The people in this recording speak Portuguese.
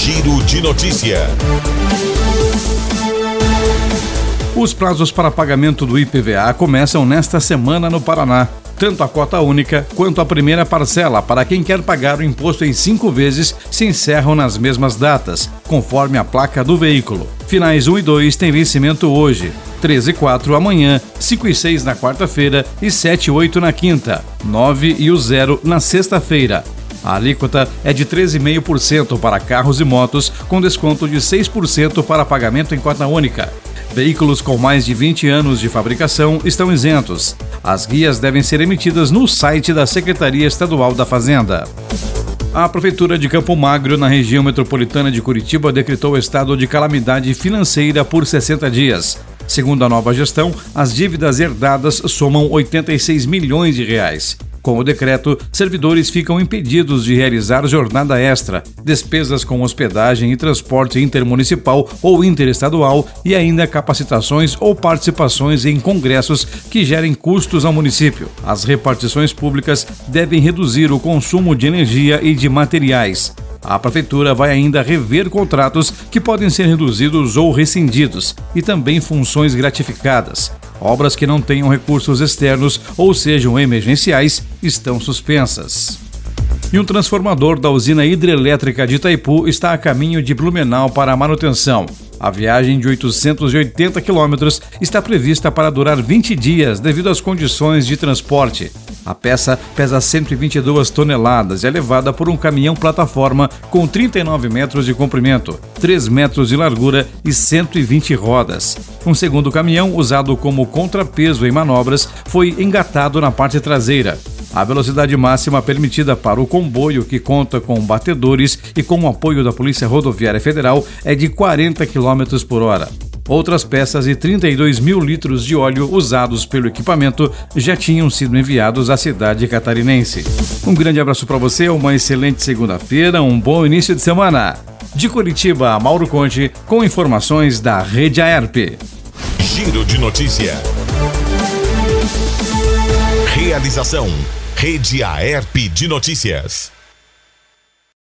Giro de Notícia. Os prazos para pagamento do IPVA começam nesta semana no Paraná. Tanto a cota única quanto a primeira parcela para quem quer pagar o imposto em 5 vezes se encerram nas mesmas datas, conforme a placa do veículo. Finais 1 e 2 têm vencimento hoje, 13 e 4 amanhã, 5 e 6 na quarta-feira e 7 e 8 na quinta, 9 e 0 na sexta-feira. A alíquota é de 13,5% para carros e motos, com desconto de 6% para pagamento em cota única. Veículos com mais de 20 anos de fabricação estão isentos. As guias devem ser emitidas no site da Secretaria Estadual da Fazenda. A Prefeitura de Campo Magro, na região metropolitana de Curitiba, decretou estado de calamidade financeira por 60 dias. Segundo a nova gestão, as dívidas herdadas somam 86 milhões de reais. Com o decreto, servidores ficam impedidos de realizar jornada extra, despesas com hospedagem e transporte intermunicipal ou interestadual e ainda capacitações ou participações em congressos que gerem custos ao município. As repartições públicas devem reduzir o consumo de energia e de materiais. A Prefeitura vai ainda rever contratos que podem ser reduzidos ou rescindidos e também funções gratificadas. Obras que não tenham recursos externos ou sejam emergenciais estão suspensas. E um transformador da usina hidrelétrica de Itaipu está a caminho de Blumenau para a manutenção. A viagem de 880 quilômetros está prevista para durar 20 dias devido às condições de transporte. A peça pesa 122 toneladas e é levada por um caminhão-plataforma com 39 metros de comprimento, 3 metros de largura e 120 rodas. Um segundo caminhão, usado como contrapeso em manobras, foi engatado na parte traseira. A velocidade máxima permitida para o comboio, que conta com batedores e com o apoio da Polícia Rodoviária Federal, é de 40 km por hora. Outras peças e 32 mil litros de óleo usados pelo equipamento já tinham sido enviados à cidade catarinense. Um grande abraço para você, uma excelente segunda-feira, um bom início de semana. De Curitiba, Mauro Conte, com informações da Rede AERP. Giro de Notícia. Realização: Rede AERP de Notícias.